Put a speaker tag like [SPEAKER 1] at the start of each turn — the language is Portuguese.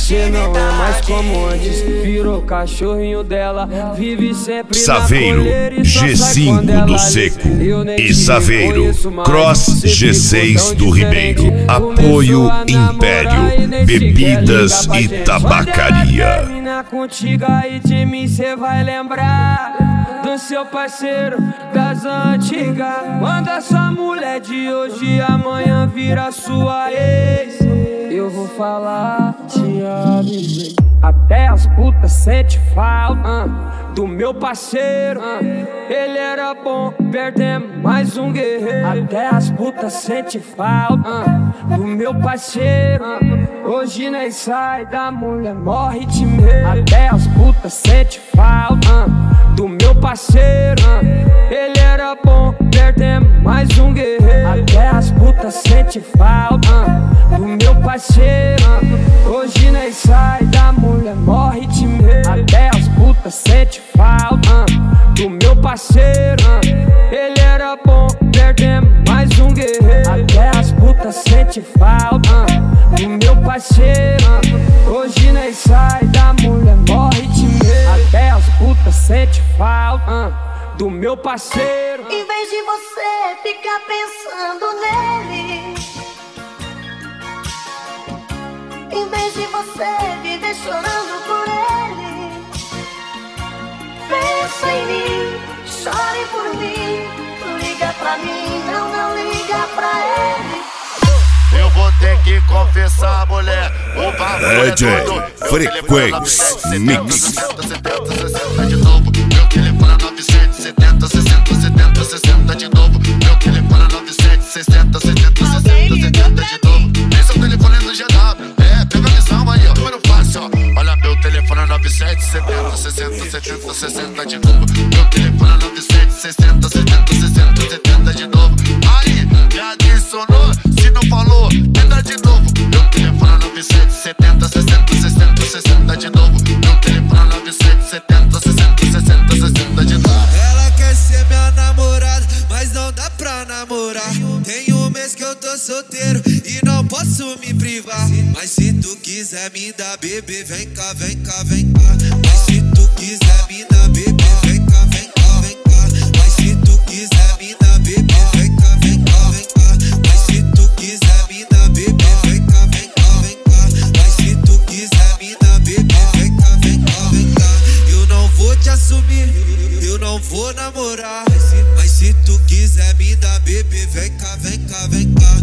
[SPEAKER 1] Cê não é mais como antes, virou cachorrinho dela. Vive sempre
[SPEAKER 2] Saveiro, G5 do Seco e Saveiro, Cross G6 do Ribeiro. Apoio Império, bebidas e tabacaria.
[SPEAKER 1] Termina contigo aí de mim, cê vai lembrar do seu parceiro das antigas. Manda sua mulher de hoje, amanhã vira sua ex. Eu vou falar, te avisei. Até as putas sente falta do meu parceiro. Ele era bom, perdemos mais um guerreiro. Até as putas sente falta do meu parceiro. Hoje nem sai da mulher, morre de medo. Até as putas sente falta do meu parceiro. Ele era bom, perdemos mais um guerreiro. Até as putas sente falta do meu parceiro. Hoje nem sai da mulher, morre de medo. Até as putas sente falta do meu parceiro. Ele era bom, perdemos mais um guerreiro. Até as putas sente falta do meu parceiro. Hoje nem sai da mulher, morre de medo. Até as putas sente falta do meu parceiro.
[SPEAKER 3] Em vez de você ficar pensando nele, em vez de você viver chorando por ele, pensa em mim, chore por mim. Liga pra mim, não liga pra ele.
[SPEAKER 4] Eu vou ter que confessar, mulher, o bagulho
[SPEAKER 2] DJ
[SPEAKER 4] é doido.
[SPEAKER 2] Frequência Mix.
[SPEAKER 4] 60 de novo. Meu telefone é 97 70 60 70 60 de novo. Meu telefone é 97 60 70 60 70 de novo. Esse é o telefone do GW. Pega a visão aí, ó. Número fácil, ó. Olha, meu telefone é 97 70 60 70 60 de novo. Meu telefone é 97 60 70 60 70 de novo. Aí, me adicionou. Se não falou, tenta de novo. Meu telefone é 97 70 60 60 60 de novo. Meu telefone é 97 70 60 60 60 de novo.
[SPEAKER 5] Ela quer ser minha namorada, mas não dá pra namorar. Tem um mês que eu tô solteiro e não posso me privar. Mas se tu quiser me dar bebê, vem cá, vem cá, vem cá. Mas se tu quiser me dar bebê, vem cá, vem cá, vem cá. Mas se tu quiser me dar bebê, vem cá, vem cá, vem cá. Mas se tu quiser me dar bebê, vem cá, vem cá, vem cá. Mas se tu quiser me dar bebê, vem cá, vem cá, vem cá. Eu não vou te assumir, eu não vou namorar. Mas se tu quiser me dar bebê, vem cá, vem cá, vem cá.